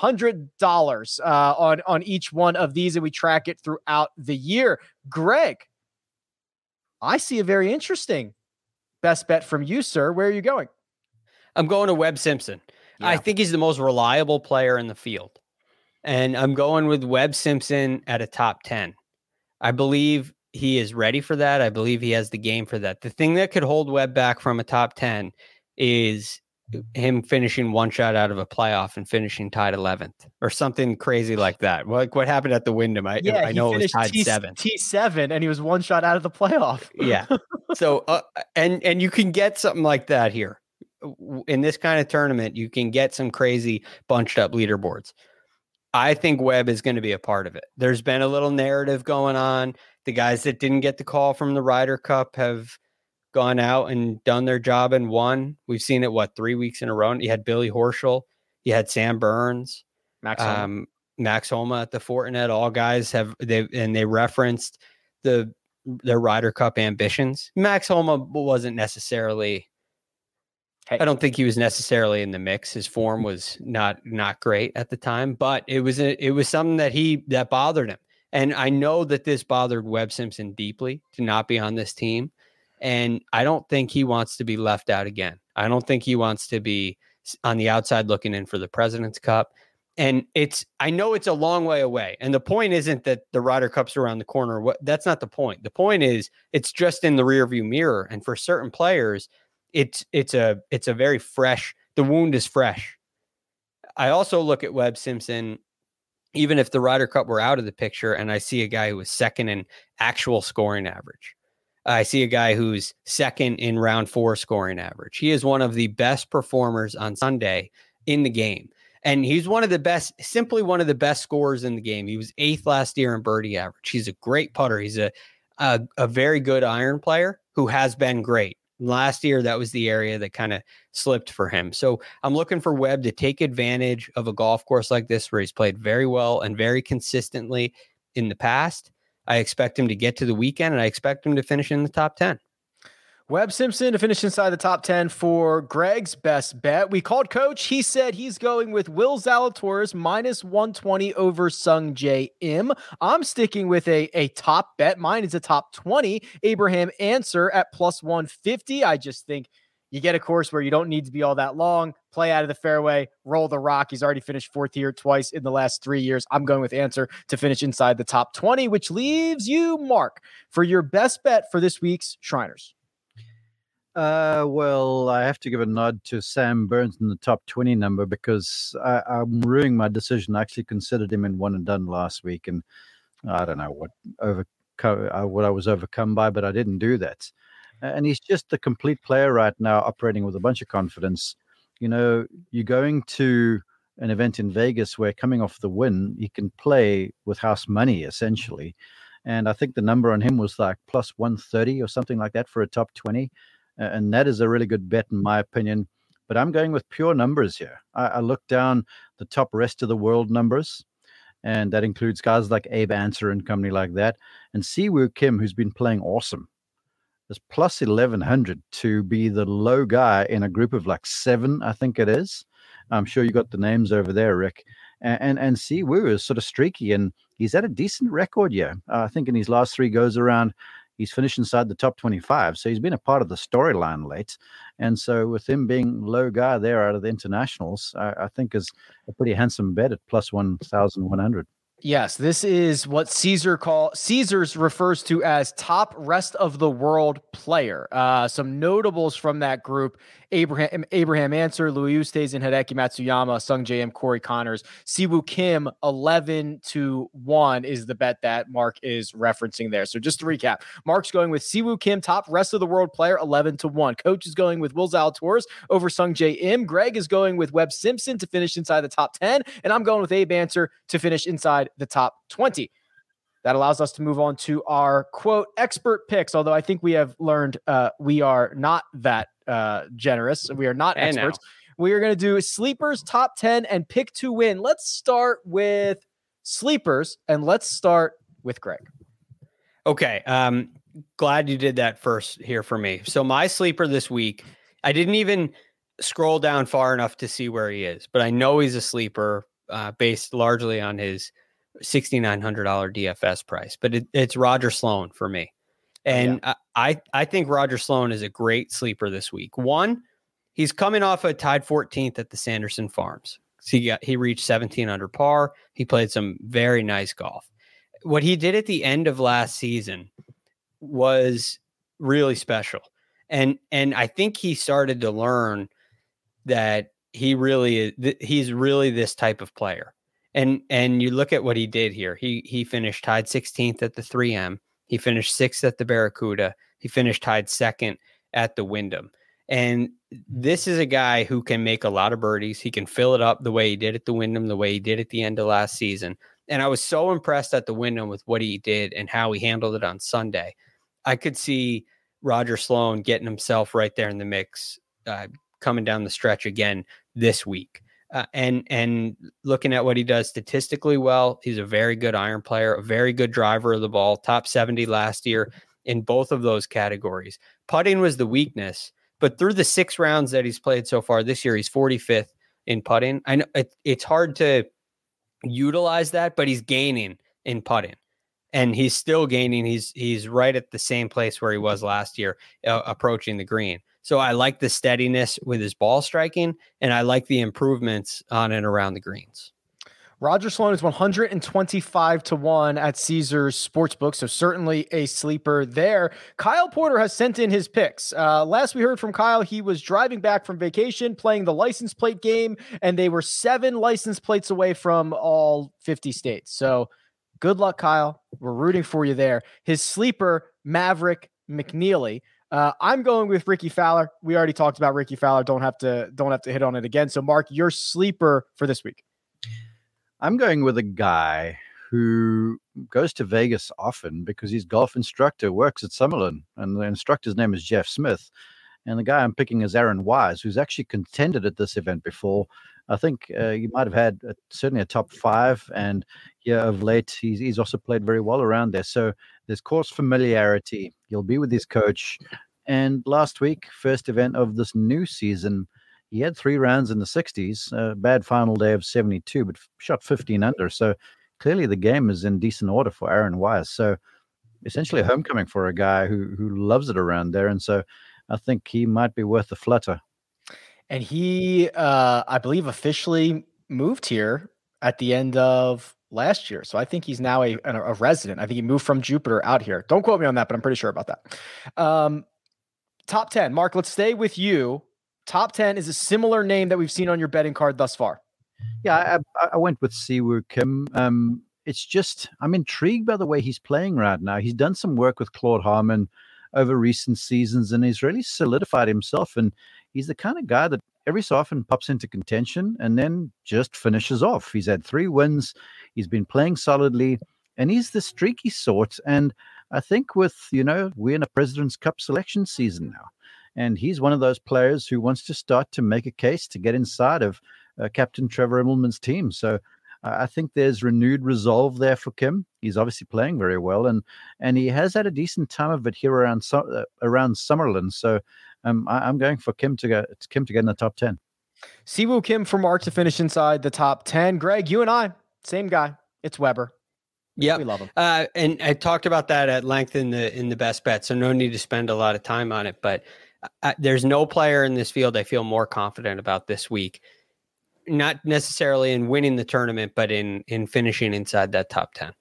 $100 on each one of these, and we track it throughout the year. Greg, I see a very interesting best bet from you, sir. Where are you going? I'm going to Webb Simpson. Yeah. I think he's the most reliable player in the field. And I'm going with Webb Simpson at a top 10. I believe he is ready for that. I believe he has the game for that. The thing that could hold Webb back from a top 10 is him finishing one shot out of a playoff and finishing tied 11th or something crazy like that. Like what happened at the Wyndham. I know it was tied 7th. T7 and he was one shot out of the playoff. Yeah. So, and you can get something like that here in this kind of tournament. You can get some crazy bunched up leaderboards. I think Webb is going to be a part of it. There's been a little narrative going on. The guys that didn't get the call from the Ryder Cup have gone out and done their job and won. We've seen it, 3 weeks in a row. You had Billy Horschel, you had Sam Burns, Max Homa at the Fortinet. All guys they referenced their Ryder Cup ambitions. Max Homa wasn't necessarily. I don't think he was necessarily in the mix. His form was not great at the time, but it was something that bothered him. And I know that this bothered Webb Simpson deeply to not be on this team. And I don't think he wants to be left out again. I don't think he wants to be on the outside looking in for the President's Cup. And I know it's a long way away. And the point isn't that the Ryder Cup's around the corner. That's not the point. The point is it's just in the rearview mirror. And for certain players, it's a very fresh, the wound is fresh. I also look at Webb Simpson, even if the Ryder Cup were out of the picture, and I see a guy who was second in actual scoring average. I see a guy who's second in round 4 scoring average. He is one of the best performers on Sunday in the game. And he's simply one of the best scorers in the game. He was 8th last year in birdie average. He's a great putter. He's a very good iron player who has been great. Last year, that was the area that kind of slipped for him. So I'm looking for Webb to take advantage of a golf course like this where he's played very well and very consistently in the past. I expect him to get to the weekend, and I expect him to finish in the top 10. Webb Simpson to finish inside the top 10 for Greg's best bet. We called Coach. He said he's going with Will Zalatoris minus 120 over Sung Jae Im. I'm sticking with a top bet. Mine is a top 20. Abraham Answer at plus 150. I just think you get a course where you don't need to be all that long, play out of the fairway, roll the rock. He's already finished 4th here twice in the last 3 years. I'm going with Answer to finish inside the top 20, which leaves you, Mark, for your best bet for this week's Shriners. Well, I have to give a nod to Sam Burns in the top 20 number because I'm ruining my decision. I actually considered him in one and done last week, and I don't know what I was overcome by, but I didn't do that. And he's just a complete player right now, operating with a bunch of confidence. You know, you're going to an event in Vegas where, coming off the win, he can play with house money, essentially. And I think the number on him was like plus 130 or something like that for a top 20. And that is a really good bet, in my opinion. But I'm going with pure numbers here. I looked down the top rest of the world numbers, and that includes guys like Abe Answer and company like that. And Siwoo Kim, who's been playing awesome, is plus 1,100 to be the low guy in a group of like 7, I think it is. I'm sure you got the names over there, Rick. And Siwoo is sort of streaky, and he's had a decent record here. I think in his last 3 goes around, he's finished inside the top 25. So he's been a part of the storyline late. And so with him being low guy there out of the internationals, I think is a pretty handsome bet at plus 1,100. Yes, this is what Caesars refers to as top rest of the world player. Some notables from that group: Abraham Answer, Louis Oosthuizen, Hideki Matsuyama, Sung Jae Im, Corey Connors. Siwoo Kim 11-1 is the bet that Mark is referencing there. So just to recap, Mark's going with Siwoo Kim, top rest of the world player, 11-1. Coach is going with Will Zalatoris over Sung Jae Im. Greg is going with Webb Simpson to finish inside the top 10, and I'm going with Abe Answer to finish inside the top 20. That allows us to move on to our quote expert picks. Although I think we have learned we are not that generous. We are not experts. We are going to do sleepers, top 10, and pick to win. Let's start with sleepers, and let's start with Greg. Okay. Glad you did that first here for me. So my sleeper this week, I didn't even scroll down far enough to see where he is, but I know he's a sleeper based largely on his $6,900 DFS price, but it's Roger Sloan for me. And I think Roger Sloan is a great sleeper this week. One, he's coming off a tied 14th at the Sanderson Farms. So he reached 17 under par. He played some very nice golf. What he did at the end of last season was really special. And I think he started to learn that he's really this type of player. And you look at what he did here. He finished tied 16th at the 3M. He finished 6th at the Barracuda. He finished tied 2nd at the Wyndham. And this is a guy who can make a lot of birdies. He can fill it up the way he did at the Wyndham, the way he did at the end of last season. And I was so impressed at the Wyndham with what he did and how he handled it on Sunday. I could see Roger Sloan getting himself right there in the mix, coming down the stretch again this week. And looking at what he does statistically well, he's a very good iron player, a very good driver of the ball, top 70 last year in both of those categories. Putting was the weakness, but through the 6 rounds that he's played so far this year, he's 45th in putting. I know it's hard to utilize that, but he's gaining in putting, and he's still gaining. He's right at the same place where he was last year, approaching the green. So I like the steadiness with his ball striking, and I like the improvements on and around the greens. Roger Sloan is 125-1 at Caesars Sportsbook, so certainly a sleeper there. Kyle Porter has sent in his picks. Last we heard from Kyle, he was driving back from vacation, playing the license plate game, and they were 7 license plates away from all 50 states. So good luck, Kyle. We're rooting for you there. His sleeper, Maverick McNeely. I'm going with Ricky Fowler. We already talked about Ricky Fowler. Don't have to hit on it again. So, Mark, your sleeper for this week. I'm going with a guy who goes to Vegas often because his golf instructor works at Summerlin, and the instructor's name is Jeff Smith. And the guy I'm picking is Aaron Wise, who's actually contended at this event before. I think you might have had certainly a top 5, and of late he's also played very well around there. So there's course familiarity. He'll be with his coach. And last week, first event of this new season, he had 3 rounds in the 60s, a bad final day of 72, but shot 15 under. So clearly the game is in decent order for Aaron Wise. So essentially a homecoming for a guy who loves it around there. And so I think he might be worth a flutter. And he, I believe, officially moved here at the end of last year. So I think he's now a resident. I think he moved from Jupiter out here. Don't quote me on that, but I'm pretty sure about that. Top 10. Mark, let's stay with you. Top 10 is a similar name that we've seen on your betting card thus far. Yeah, I went with Siwoo Kim. It's just, I'm intrigued by the way he's playing right now. He's done some work with Claude Harmon over recent seasons, and he's really solidified himself. And he's the kind of guy that every so often pops into contention and then just finishes off. He's had 3 wins. He's been playing solidly, and he's the streaky sort. And I think we're in a President's Cup selection season now. And he's one of those players who wants to start to make a case to get inside of Captain Trevor Immelman's team. So I think there's renewed resolve there for Kim. He's obviously playing very well, and he has had a decent time of it here around Summerlin. So I'm going for Kim to get in the top 10. Siwoo Kim for Mark to finish inside the top 10. Greg, you and I, same guy. It's Weber. Yeah, we love him. And I talked about that at length in the best bet, so no need to spend a lot of time on it. But there's no player in this field I feel more confident about this week. Not necessarily in winning the tournament, but in finishing inside that top 10.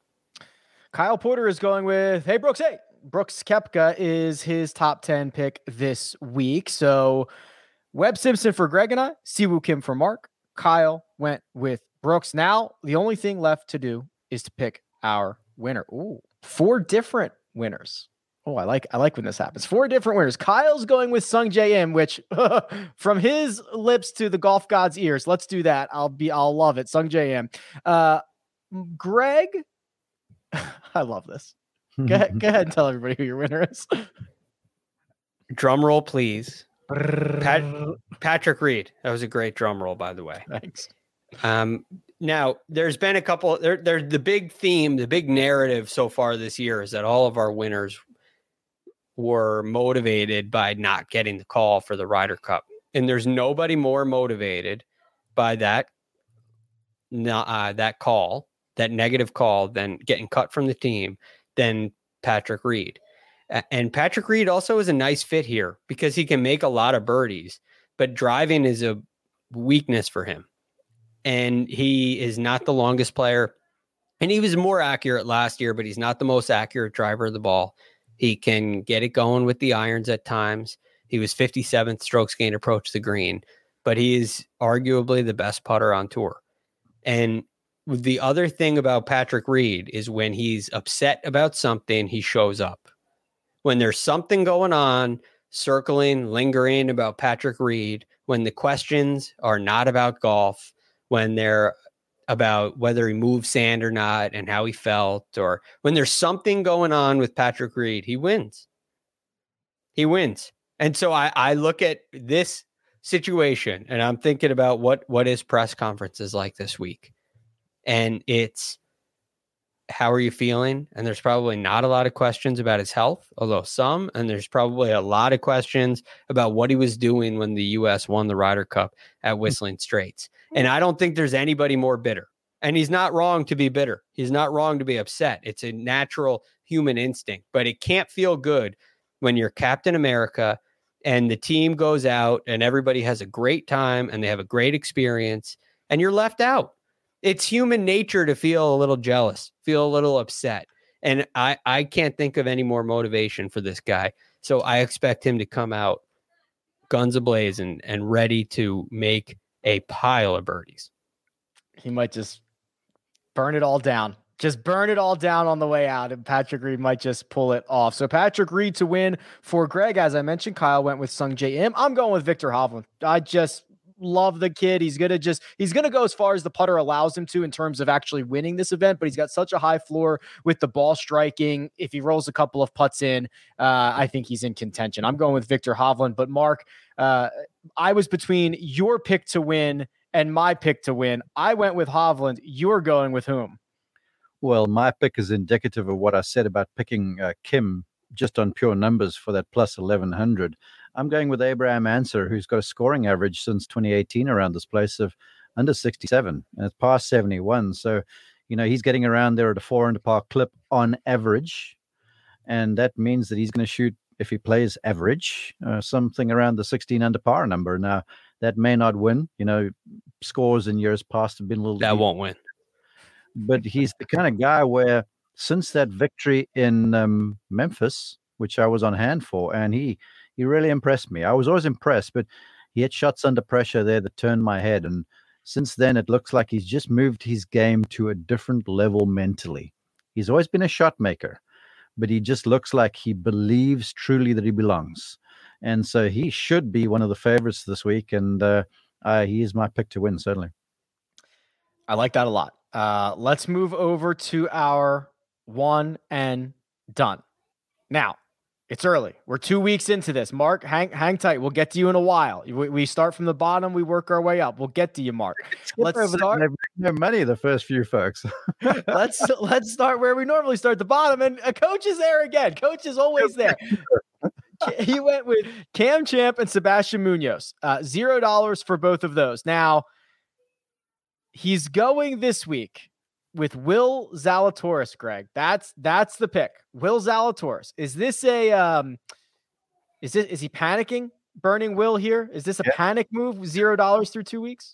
Kyle Porter is going with, hey, Brooks. Hey, Brooks Koepka is his top 10 pick this week. So Webb Simpson for Greg and I, Siwoo Kim for Mark. Kyle went with Brooks. Now the only thing left to do is to pick our winner. Ooh, 4 different winners. Oh, I like when this happens. 4 different winners. Kyle's going with Sungjae Im, which from his lips to the golf god's ears. Let's do that. I'll love it. Sungjae Im. Greg, I love this. Go ahead and tell everybody who your winner is. Drum roll, please. Patrick Reed. That was a great drum roll, by the way. Thanks. Now, there's been a couple. There's the big theme, the big narrative so far this year is that all of our winners were motivated by not getting the call for the Ryder Cup. And there's nobody more motivated by that call, that negative call, than getting cut from the team than Patrick Reed. And Patrick Reed also is a nice fit here because he can make a lot of birdies, but driving is a weakness for him. And he is not the longest player. And he was more accurate last year, but he's not the most accurate driver of the ball. He can get it going with the irons at times. He was 57th strokes gained approach the green. but he is arguably the best putter on tour. And the other thing about Patrick Reed is when he's upset about something, he shows up. When there's something going on, circling, lingering about Patrick Reed, when the questions are not about golf, when they're about whether he moved sand or not and how he felt, or when there's something going on with Patrick Reed, he wins. He wins. And so I look at this situation and I'm thinking about what his press conference is like this week. And it's, how are you feeling? And there's probably not a lot of questions about his health, although some, and there's probably a lot of questions about what he was doing when the U.S. won the Ryder Cup at Whistling Straits. And I don't think there's anybody more bitter. And he's not wrong to be bitter. He's not wrong to be upset. It's a natural human instinct, but it can't feel good when you're Captain America and the team goes out and everybody has a great time and they have a great experience and you're left out. It's human nature to feel a little jealous, feel a little upset. And I can't think of any more motivation for this guy. So I expect him to come out guns a-blazing and ready to make a pile of birdies. He might just burn it all down. Just burn it all down on the way out, and Patrick Reed might just pull it off. So Patrick Reed to win for Greg. As I mentioned, Kyle went with Sungjae Im. I'm going with Viktor Hovland. I just love the kid. He's going to go as far as the putter allows him to in terms of actually winning this event, but he's got such a high floor with the ball striking. If he rolls a couple of putts in, I think he's in contention. I'm going with Viktor Hovland, but Mark, I was between your pick to win and my pick to win. I went with Hovland. You're going with whom? Well, my pick is indicative of what I said about picking Kim just on pure numbers for that plus 1100. I'm going with Abraham Ancer, who's got a scoring average since 2018 around this place of under 67, and it's past 71. So, he's getting around there at a 4 under par clip on average. And that means that he's going to shoot, if he plays average, something around the 16 under par number. Now, that may not win. Scores in years past have been a little... That won't win. But he's the kind of guy where since that victory in Memphis, which I was on hand for, and he really impressed me. I was always impressed, but he had shots under pressure there that turned my head. And since then, it looks like he's just moved his game to a different level mentally. He's always been a shot maker, but he just looks like he believes truly that he belongs. And so he should be one of the favorites this week. And he is my pick to win, certainly. I like that a lot. Let's move over to our one and done. Now, it's early. We're 2 weeks into this. Mark, hang tight. We'll get to you in a while. We start from the bottom. We work our way up. We'll get to you, Mark. Let's start. No money, the first few folks. let's start where we normally start, the bottom. And a coach is there again. Coach is always there. He went with Cam Champ and Sebastian Munoz. $0 for both of those. Now, he's going this week with Will Zalatoris, Greg. That's the pick. Will Zalatoris. Is this is he panicking, burning Will here? Is this a panic move? $0 through 2 weeks?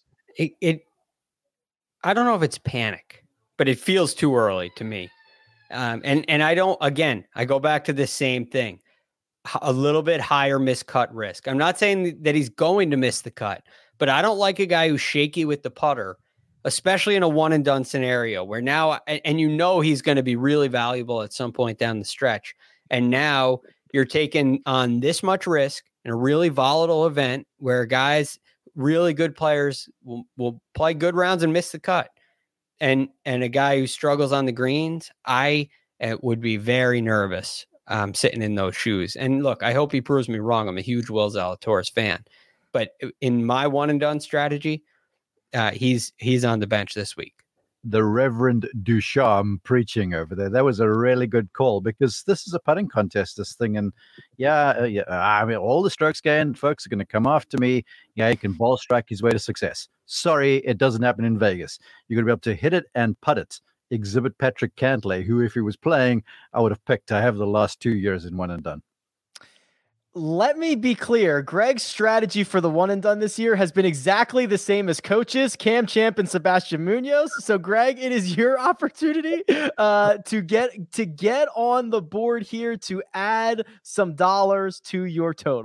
I don't know if it's panic, but it feels too early to me. And I don't, again, I go back to the same thing. A little bit higher miscut risk. I'm not saying that he's going to miss the cut, but I don't like a guy who's shaky with the putter, especially in a one and done scenario where now, and he's going to be really valuable at some point down the stretch. And now you're taking on this much risk in a really volatile event where guys, really good players will play good rounds and miss the cut. And a guy who struggles on the greens, I would be very nervous sitting in those shoes. And look, I hope he proves me wrong. I'm a huge Will Zalatoris fan, but in my one and done strategy, he's on the bench this week. The Reverend Ducharme preaching over there. That was a really good call because this is a putting contest, this thing. And I mean, all the strokes gained folks are going to come after me. Yeah, he can ball strike his way to success. Sorry, it doesn't happen in Vegas. You're going to be able to hit it and putt it. Exhibit Patrick Cantlay, who, if he was playing, I would have picked to have the last 2 years in one and done. Let me be clear. Greg's strategy for the one and done this year has been exactly the same as coaches, Cam Champ and Sebastian Munoz. So, Greg, it is your opportunity to get on the board here to add some dollars to your total.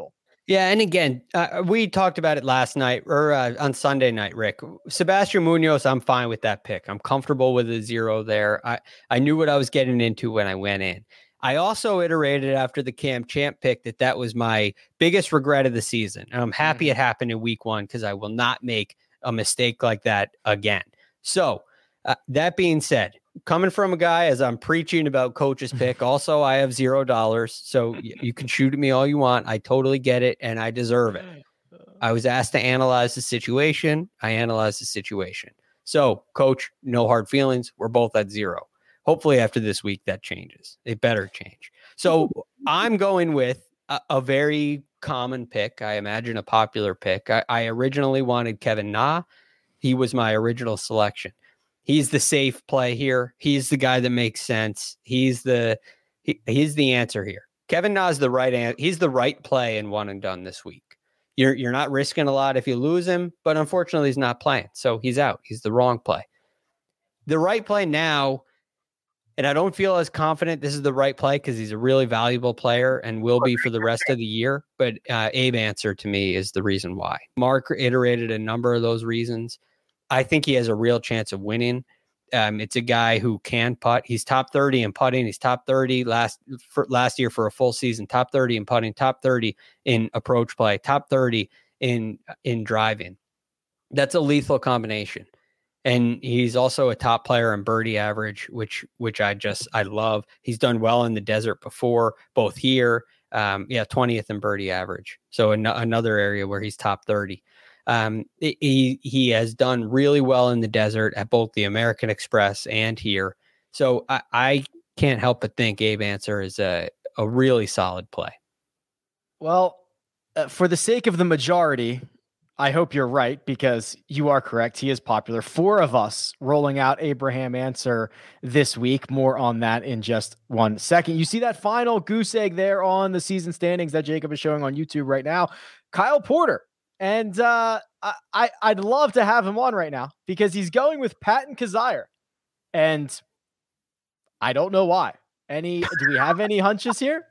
Yeah, and again, we talked about it last night or on Sunday night, Rick. Sebastian Munoz, I'm fine with that pick. I'm comfortable with a 0 there. I knew what I was getting into when I went in. I also iterated after the Cam Champ pick that was my biggest regret of the season. And I'm happy it happened in week 1 because I will not make a mistake like that again. So that being said, coming from a guy as I'm preaching about coach's pick, also I have $0. So you can shoot at me all you want. I totally get it. And I deserve it. I was asked to analyze the situation. I analyzed the situation. So coach, no hard feelings. We're both at 0. Hopefully after this week that changes. It better change. So I'm going with a very common pick. I imagine a popular pick. I originally wanted Kevin Na. He was my original selection. He's the safe play here. He's the guy that makes sense. He's the answer here. Kevin Na is the right answer. He's the right play and one and done this week. You're not risking a lot if you lose him, but unfortunately he's not playing. So he's out. He's the wrong play. The right play now, and I don't feel as confident this is the right play because he's a really valuable player and will be for the rest of the year. But Abe Answer to me is the reason why. Mark iterated a number of those reasons. I think he has a real chance of winning. It's a guy who can putt. He's top 30 in putting. He's top 30 last year for a full season, top 30 in putting, top 30 in approach play, top 30 in driving. That's a lethal combination. And he's also a top player in birdie average, which I love. He's done well in the desert before, both here. 20th in birdie average. So another area where he's top 30. He has done really well in the desert at both the American Express and here. So I can't help but think Abe Answer is a really solid play. Well, for the sake of the majority, I hope you're right because you are correct. He is popular. 4 of us rolling out Abraham Answer this week. More on that in just 1 second. You see that final goose egg there on the season standings that Jacob is showing on YouTube right now. Kyle Porter. And I'd love to have him on right now because he's going with Patton Kizzire. And I don't know why. Do we have any hunches here?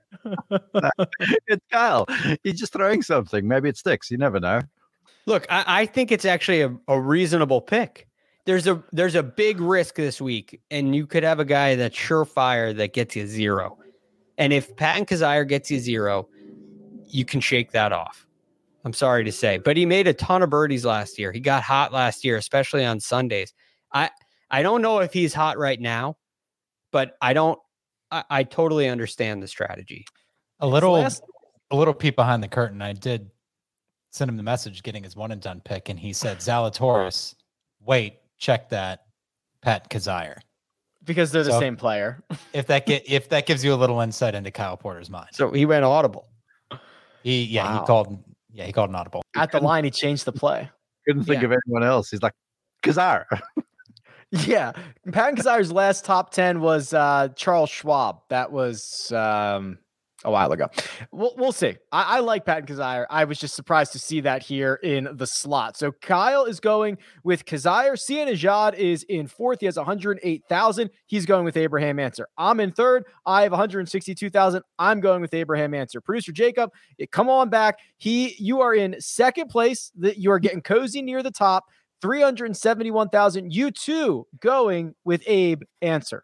It's Kyle. He's just throwing something. Maybe it sticks. You never know. Look, I think it's actually a reasonable pick. There's a big risk this week, and you could have a guy that's surefire that gets you 0. And if Patton Kizzire gets you 0, you can shake that off. I'm sorry to say, but he made a ton of birdies last year. He got hot last year, especially on Sundays. I don't know if he's hot right now, but I totally understand the strategy. A little peek behind the curtain. I did send him the message getting his one and done pick, and he said Zalatoris. Wait, check that, Pat Kizzire. Because they're the same player. if that gives you a little insight into Kyle Porter's mind. So he went audible. He called an audible. At the line, he changed the play. Couldn't think of anyone else. He's like, Kizzire. Yeah. Patton Kizzire's last top 10 was Charles Schwab. That was a while ago. We'll see. I like Patton Kizzire. I was just surprised to see that here in the slot. So Kyle is going with Kizzire. Sia Nejad is in 4th. He has 108,000. He's going with Abraham Answer. I'm in 3rd. I have 162,000. I'm going with Abraham Answer. Producer Jacob, come on back. You are in 2nd place. That you are getting cozy near the top. 371,000. You too going with Abe Answer.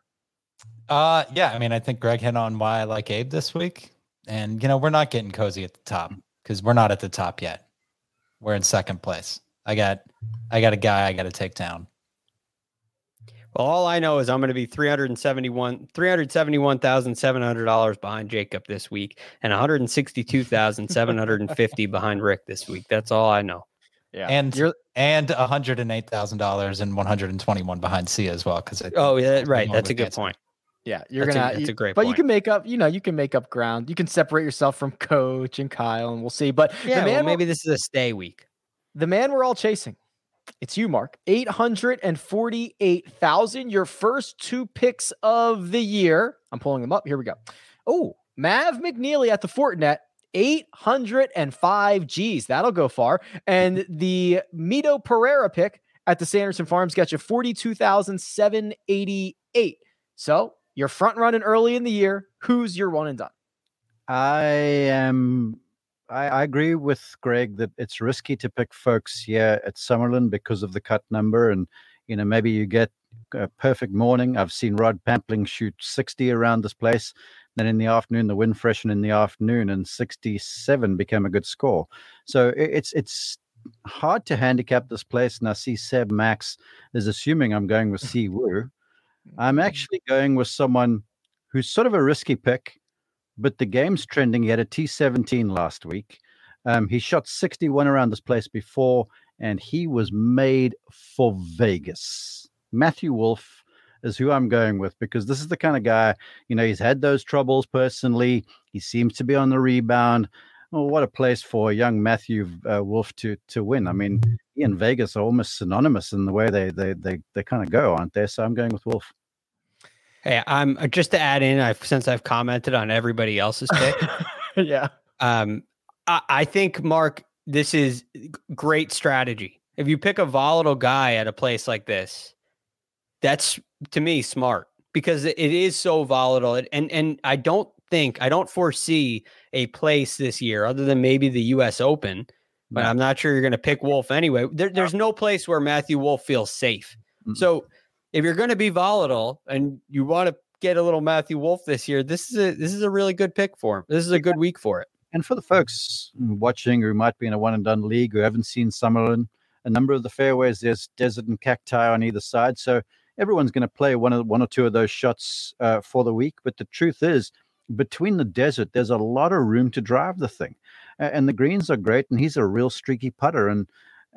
I mean, I think Greg hit on why I like Abe this week. And, we're not getting cozy at the top because we're not at the top yet. We're in 2nd place. I got a guy I got to take down. Well, all I know is I'm going to be $371,700 behind Jacob this week and $162,750 behind Rick this week. That's all I know. Yeah. And $108,000 and 121 behind Sia as well. Right. That's a good point. Yeah, that's a great point. But you can make up, ground. You can separate yourself from Coach and Kyle, and we'll see. But maybe this is a stay week. The man we're all chasing, it's you, Mark. 848,000. Your first 2 picks of the year. I'm pulling them up. Here we go. Oh, Mav McNeely at the Fortinet. 805 G's. That'll go far. And the Mito Pereira pick at the Sanderson Farms got you 42,788. So you're front running early in the year. Who's your one and done? I am I agree with Greg that it's risky to pick folks here at Summerlin because of the cut number. And, maybe you get a perfect morning. I've seen Rod Pampling shoot 60 around this place. Then in the afternoon, the wind freshened in the afternoon and 67 became a good score. So it's hard to handicap this place. And I see Seb Max is assuming I'm going with Si Woo. I'm actually going with someone who's sort of a risky pick, but the game's trending. He had a T17 last week. He shot 61 around this place before, and he was made for Vegas. Matthew Wolff is who I'm going with, because this is the kind of guy, he's had those troubles personally. He seems to be on the rebound. Well, what a place for young Matthew Wolff to win. I mean, he and Vegas are almost synonymous in the way they kind of go, aren't they? So I'm going with Wolff. Hey, I'm just to add in, since I've commented on everybody else's pick. Yeah. I think, Mark, this is great strategy. If you pick a volatile guy at a place like this, that's, to me, smart, because it is so volatile. And I don't foresee a place this year other than maybe the US Open, but I'm not sure you're going to pick Wolff anyway. There's no place where Matthew Wolff feels safe. Mm-hmm. So if you're going to be volatile and you want to get a little Matthew Wolff this year, this is a really good pick for him. This is a good week for it. And for the folks watching who might be in a one and done league who haven't seen Summerlin, a number of the fairways, there's desert and cacti on either side. So everyone's going to play one or two of those shots for the week. But the truth is, between the desert, there's a lot of room to drive the thing. And the greens are great, and he's a real streaky putter. And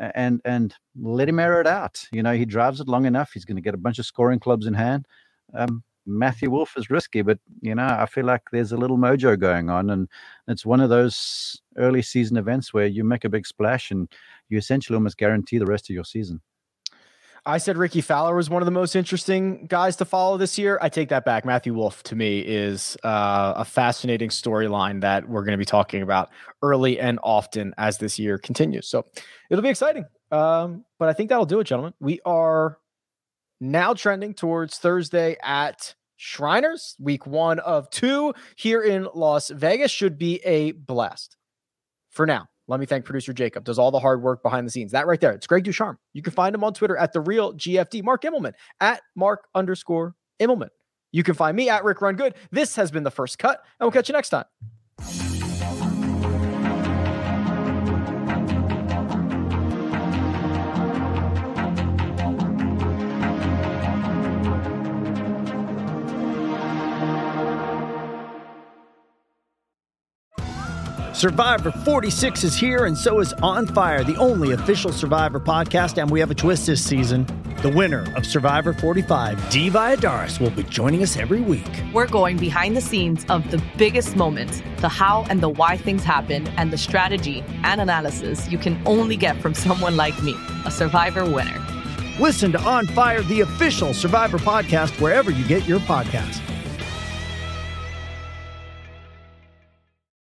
let him air it out. He drives it long enough. He's going to get a bunch of scoring clubs in hand. Matthew Wolff is risky, but I feel like there's a little mojo going on, and it's one of those early season events where you make a big splash and you essentially almost guarantee the rest of your season. I said Ricky Fowler was one of the most interesting guys to follow this year. I take that back. Matthew Wolff, to me, is a fascinating storyline that we're going to be talking about early and often as this year continues. So it'll be exciting. But I think that'll do it, gentlemen. We are now trending towards Thursday at Shriners. Week 1 of 2 here in Las Vegas should be a blast. For now, let me thank producer Jacob. Does all the hard work behind the scenes. That right there. It's Greg Ducharme. You can find him on Twitter at @TheRealGFD. Mark Immelman at Mark_Immelman. You can find me at Rick Run Good. This has been The First Cut, and we'll catch you next time. Survivor 46 is here, and so is On Fire, the only official Survivor podcast, and we have a twist this season. The winner of Survivor 45, Dee Valladares, will be joining us every week. We're going behind the scenes of the biggest moments, the how and the why things happen, and the strategy and analysis you can only get from someone like me, a Survivor winner. Listen to On Fire, the official Survivor podcast, wherever you get your podcasts.